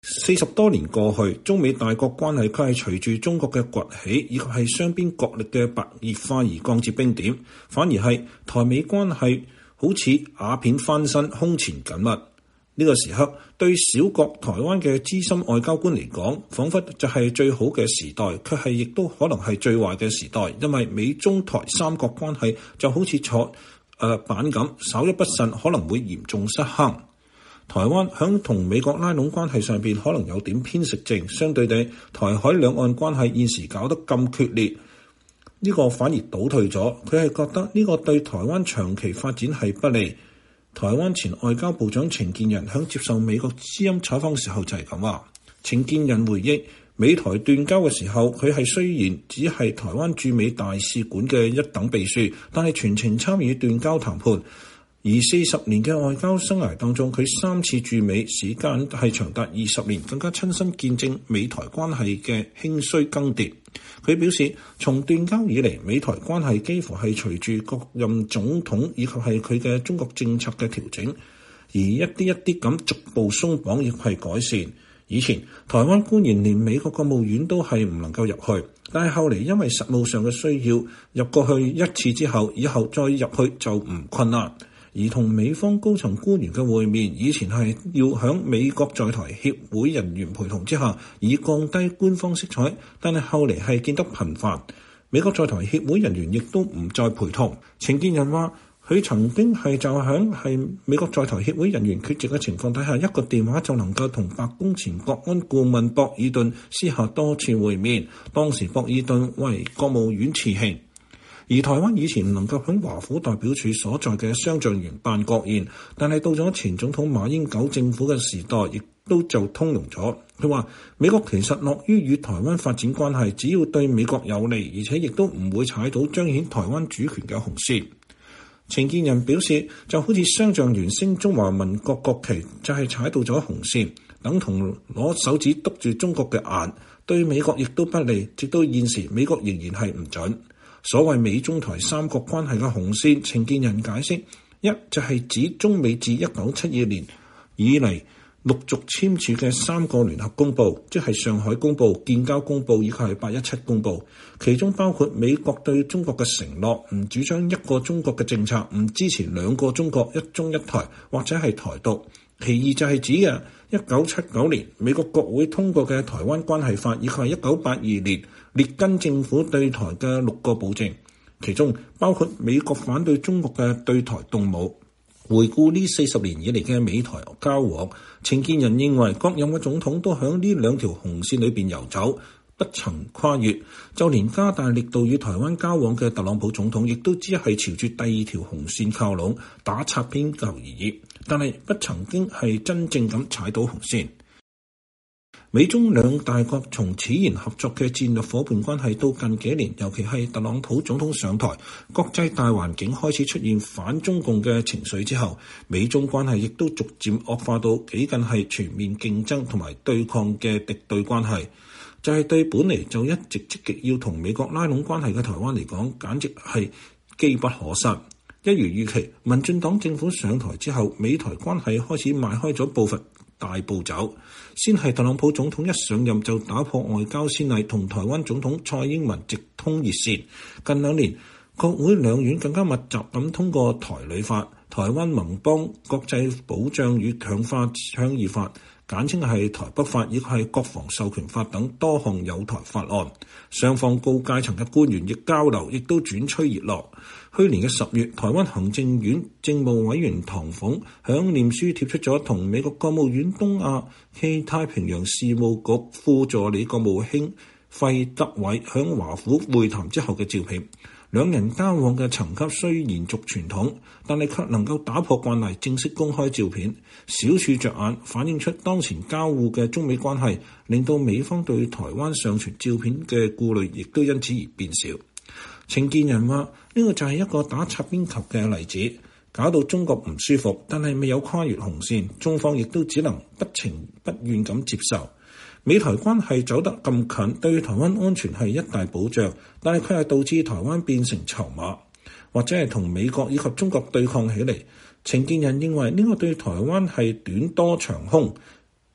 40多年過去，中美大國關係佢係隨住中國嘅崛起以及係雙邊角力嘅白熱化而降至冰點，反而係台美關係好似瓦片翻身，空前緊密。呢個時刻對小國台灣嘅資深外交官嚟講，彷彿就係最好嘅時代，卻係亦都可能係最壞嘅時代，因為美中台三國關係就好似坐板咁，稍一不慎可能會嚴重失衡。台灣響同美國拉攏關係上邊可能有點偏食症，相對地，台海兩岸關係現時搞得咁決裂，呢個反而倒退咗。佢係覺得呢個對台灣長期發展係不利。台灣前外交部長程建仁響接受美國之音採訪時候就係咁話。程建仁回憶美台斷交嘅時候，佢係雖然只係台灣駐美大使館嘅一等秘書，但係全程參與斷交談判。而40年嘅外交生涯當中，佢3次駐美，時間係長達20年，更加親身見證美台關係嘅興衰更迭。佢表示，從斷交以嚟，美台關係幾乎係隨住各任總統以及係佢嘅中國政策嘅調整，而一啲一啲咁逐步鬆綁亦係改善。以前台灣官員連美國國務院都係唔能夠入去，但係後嚟因為實務上嘅需要，入過去一次之後，以後再入去就唔困難。而同美方高層官員嘅會面，以前係要響美國在台協會人員陪同之下，以降低官方色彩，但係後嚟係見得頻繁，美國在台協會人員亦都唔再陪同。程建仁話，佢曾經係就響美國在台協會人員缺席嘅情況底下，一個電話就能夠同白宮前國安顧問博爾頓私下多次會面，當時博爾頓為國務院次卿。而台灣以前唔能夠響華府代表處所在嘅雙橡園辦國宴，但係到咗前總統馬英九政府嘅時代，亦都就通融咗。佢話美國其實樂於與台灣發展關係，只要對美國有利，而且亦都唔會踩到彰顯台灣主權嘅紅線。程建仁表示，就好似雙橡園升中華民國國旗，就係踩到咗紅線，等同攞手指篤住中國嘅眼，對美國亦都不利。直到現時，美國仍然係唔準。所謂美中台三國關係嘅紅線，程建仁解釋，一就係指中美自1972年以嚟陸續簽署嘅3個聯合公報，即係上海公報、建交公報以及係817公報，其中包括美國對中國嘅承諾，唔主張一個中國嘅政策，唔支持2個中國、一中一台或者係台獨。其二就係指嘅1979年美國國會通過嘅台灣關係法，以及係1982年列根政府對台嘅6個保證，其中包括美國反對中國嘅對台動武。回顧呢40年以嚟嘅美台交往，程建仁認為各任嘅總統都響呢2條紅線裏邊遊走，不曾跨越。就連加大力度與台灣交往嘅特朗普總統，亦都只係朝住第2條紅線靠攏，打擦邊球而已，但係不曾經係真正咁踩到紅線。美中兩大國從此言合作嘅戰略夥伴關係到近幾年，尤其係特朗普總統上台，國際大環境開始出現反中共嘅情緒之後，美中關係亦都逐漸惡化到幾近係全面競爭同埋對抗嘅敵對關係。就係對本嚟就一直積極要同美國拉攏關係嘅台灣嚟講，簡直係機不可失。一如預期，民進黨政府上台之後，美台關係開始邁開咗步伐大步走。先係特朗普總統一上任就打破外交先例，同台灣總統蔡英文直通熱線。近2年，國會兩院更加密集咁通過台旅法、台灣盟邦國際保障與強化倡議法，簡稱係台北法，亦係國防授權法等多項有台法案。雙方高階層嘅官員亦交流，亦都轉趨熱絡。去年嘅10月，台灣行政院政務委員唐鳳響臉書貼出咗同美國國務院東亞暨太平洋事務局副助理國務卿費德偉響華府會談之後嘅照片。兩人交往嘅層級雖延續傳統，但係卻能夠打破慣例，正式公開照片，小處着眼，反映出當前交互嘅中美關係，令到美方對台灣上傳照片嘅顧慮亦都因此而變少。程建仁話：呢個就係一個打擦邊球嘅例子，搞到中國唔舒服，但係未有跨越紅線，中方亦都只能不情不願咁接受。美台關係走得咁近，對台灣安全係一大保障，但係佢係導致台灣變成籌碼，或者係同美國以及中國對抗起嚟。程建仁認為呢個對台灣係短多長空，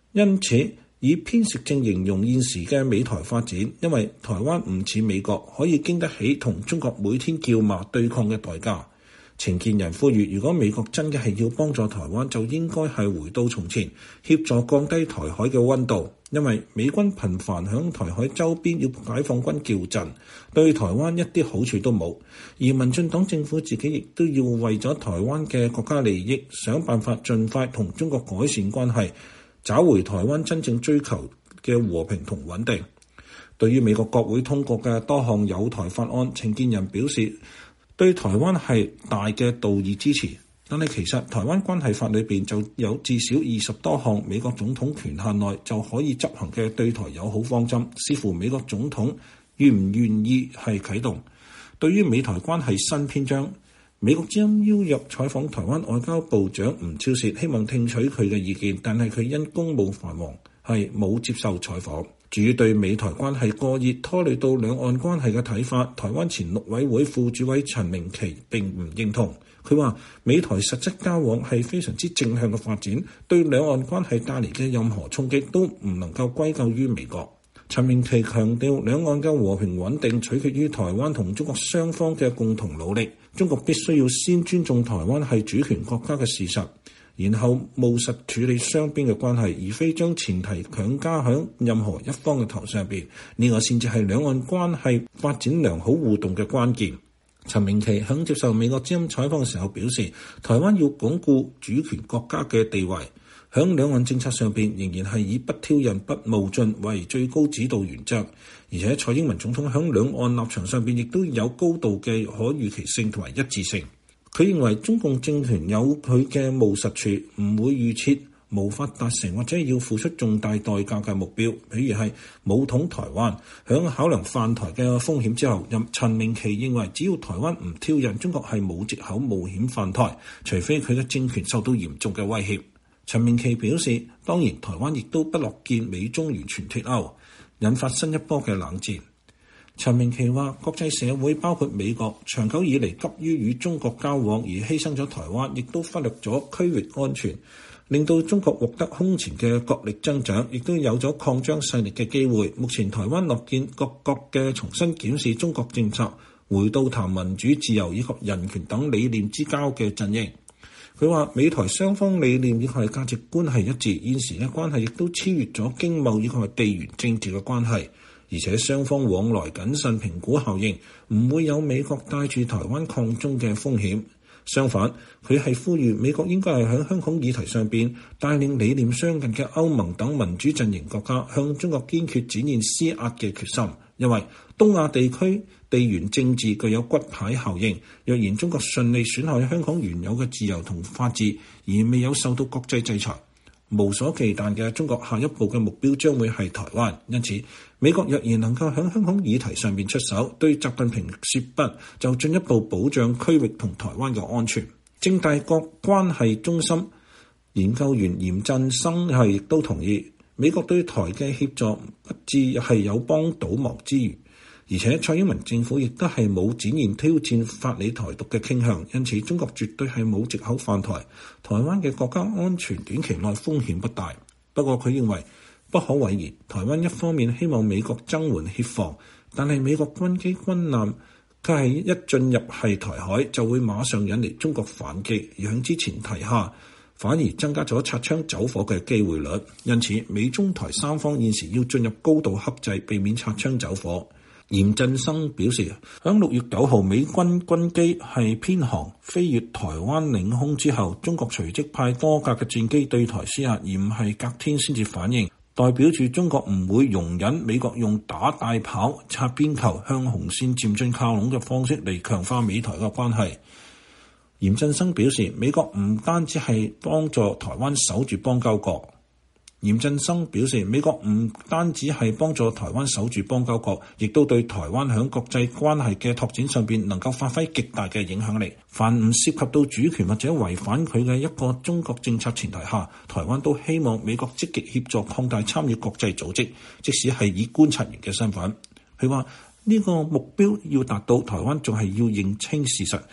因此以偏食症形容現時嘅美台發展，因為台灣唔似美國可以經得起同中國每天叫罵對抗嘅代價。陳建仁呼籲，如果美國真嘅係要幫助台灣，就應該係回到從前，協助降低台海嘅溫度，因為美軍頻繁響台海周邊要解放軍叫陣，對台灣一啲好處都冇。而民進黨政府自己亦都要為咗台灣嘅國家利益，想辦法盡快同中國改善關係，找回台灣真正追求嘅和平同穩定。對於美國國會通過嘅多項友台法案，陳建仁表示，對台灣係大嘅道義支持，但係其實台灣關係法裏邊就有至少20多項美國總統權限內就可以執行嘅對台友好方針，視乎美國總統願唔願意係啟動。對於美台關係新篇章，美國之音邀約採訪台灣外交部長吳釗燮，希望聽取佢嘅意見，但係佢因公務繁忙係冇接受採訪。至於對美台關係過熱拖累到兩岸關係嘅睇法，台灣前陸委會副主委陳明奇並唔認同。佢話美台實質交往係非常之正向嘅發展，對兩岸關係帶嚟嘅任何衝擊都唔能夠歸咎於美國。陳明奇強調，兩岸嘅和平穩定取決於台灣同中國雙方嘅共同努力，中國必須要先尊重台灣係主權國家嘅事實，然後務實處理雙邊嘅關係，而非將前提強加喺任何一方嘅頭上邊。呢個先至係兩岸關係發展良好互動嘅關鍵。陳明奇喺接受美國之音採訪嘅時候表示，台灣要鞏固主權國家嘅地位，喺兩岸政策上邊仍然係以不挑釁、不冒進為最高指導原則，而且蔡英文總統喺兩岸立場上邊亦都有高度嘅可預期性同埋一致性。佢認為中共政權有佢嘅務實處，唔會預設無法達成或者要付出重大代價嘅目標，譬如係武統台灣。響考量犯台嘅風險之後，陳明奇認為只要台灣唔挑釁，中國係冇藉口冒險犯台，除非佢嘅政權受到嚴重嘅威脅。陳明奇表示，當然台灣亦都不樂見美中完全脫鈎，引發新一波嘅冷戰。陳明奇話，國際社會包括美國長久以嚟急於與中國交往而犧牲咗台灣，亦都忽略咗區域安全，令到中國獲得空前嘅國力增長，亦都有咗擴張勢力嘅機會。目前台灣樂見各國嘅重新檢視中國政策，回到談民主自由以及人權等理念之交嘅陣營。佢話美台雙方理念以及價值觀係一致，現時嘅關係亦都超越咗經貿以及地緣政治嘅關係，而且雙方往來謹慎評估效應，唔會有美國帶住台灣抗中嘅風險。相反，佢係呼籲美國應該係喺香港議題上邊帶領理念相近嘅歐盟等民主陣營國家向中國堅決展現施壓嘅決心，因為東亞地區地緣政治具有骨牌效應，若然中國順利損害香港原有嘅自由同法治，而未有受到國際制裁，無所忌憚嘅中國下一步嘅目標將會係台灣。因此，美國若然能夠喺香港議題上面出手，對習近平說不，就進一步保障區域同台灣嘅安全。政大國關係中心研究員嚴振生亦都同意，美國對台嘅協助不至係有幫倒忙之餘，而且蔡英文政府亦都係冇展現挑戰法理台獨嘅傾向，因此中國絕對係冇藉口犯台。台灣嘅國家安全短期內風險不大。不過佢認為不可諱言，台灣一方面希望美國增援協防，但係美國軍機軍艦佢係一進入係台海就會馬上引嚟中國反擊，而喺之前提下反而增加咗擦槍走火嘅機會率。因此美中台三方現時要進入高度克制，避免擦槍走火。嚴振生表示，喺6月9號美軍軍機係偏航飛越台灣領空之後，中國隨即派多架嘅戰機對台施壓，而唔係隔天先至反應，代表住中國唔會容忍美國用打大炮、擦邊球、向紅線漸進靠攏嘅方式嚟強化美台嘅關係。嚴振生表示，美國唔單止係幫助台灣守住邦交國。嚴振生表示，美國唔單止係幫助台灣守住邦交國，亦都對台灣喺國際關係嘅拓展上邊能夠發揮極大嘅影響力。凡唔涉及到主權或者違反佢嘅一個中國政策前提下，台灣都希望美國積極協助擴大參與國際組織，即使係以觀察員嘅身份。佢話呢個目標要達到，台灣仲係要認清事實，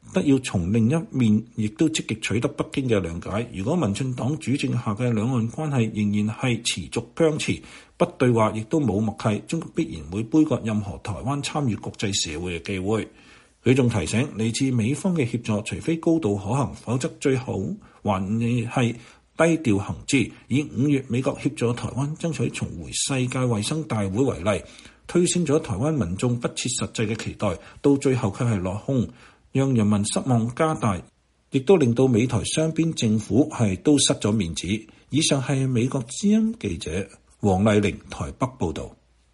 得要從另一面，亦都積極取得北京嘅諒解。如果民進黨主政下嘅兩岸關係仍然係持續僵持，不對話亦都冇默契，中國必然會杯葛任何台灣參與國際社會嘅機會。佢仲提醒，嚟自美方嘅協助，除非高度可行，否則最好還係低調行之。以5月美國協助台灣爭取重回世界衛生大會為例，推升咗台灣民眾不切實際嘅期待，到最後卻係落空，讓人民失望加大，亦都令到美台雙邊政府都失咗面子。以上係美國之音記者黃麗玲台北報導。